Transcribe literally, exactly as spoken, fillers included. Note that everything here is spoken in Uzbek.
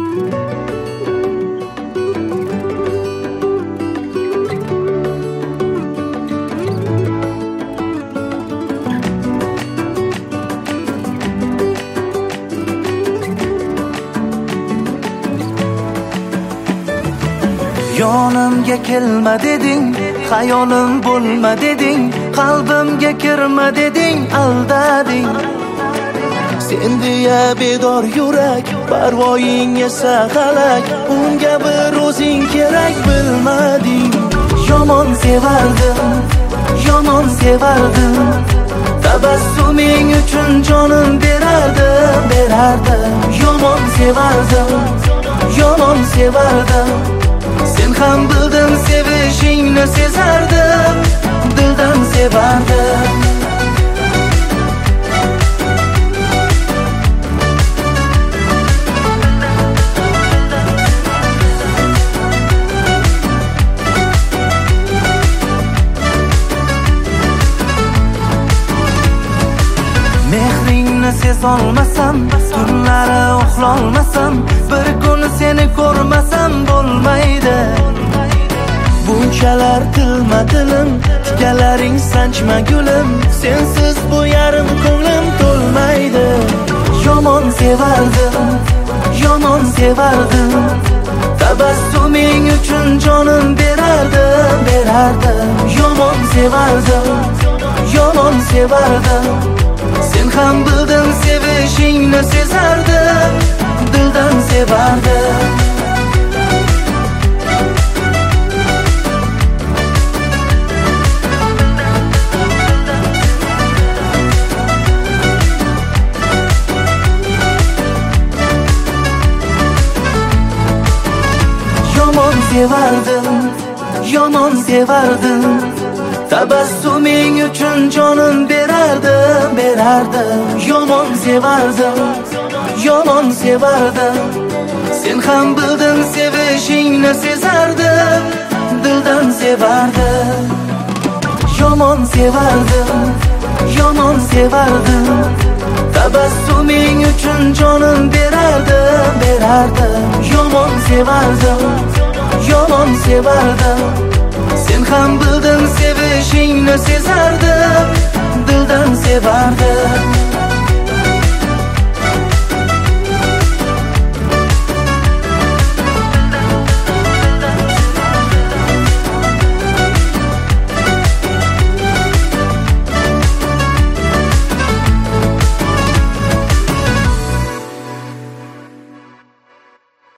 Yonimga kelma deding, xayolim bo'lma deding, qalbimga kirma deding, aldading. Sen deya bedor yurak, parvoying esa g'alak, unga bir o'zing kerak bilmading. Yomon sevardim, yomon sevardim, tabassuming uchun jonim berardim, berardim. Yomon sevardim, yomon sevardim, sen ham bildim sevishingni sezardim, dildan sevardim. Mehringni sezolmasam, tunlari uxlolmasam, bir kun seni ko'rmasam bo'lmaydi. Bunchalar tilma tilim, tikalaring sanchma gulim, sensiz bu yarim ko'nglim to'lmaydi. Yomon sevardim, yomon sevardim, tabassuming uchun jonim berardim, berardim. Yomon sevardim, yomon sevardim, sen ham bildim sevishingni sezardim, dildan sevardim. Yomon sevardim, yomon sevardim, tabassuming uchun jonim berardim, berardim. Yomon sevardim, yomon sevardim, sen ham bildim sevishingni sezardim, dildan sevardim. Yomon sevardim, yomon sevardim, tabassuming uchun jonim berardim, berardim. Yomon sevardim, yomon sevardim, sen ham bildim sevishingni sezardim, dildan sevardim.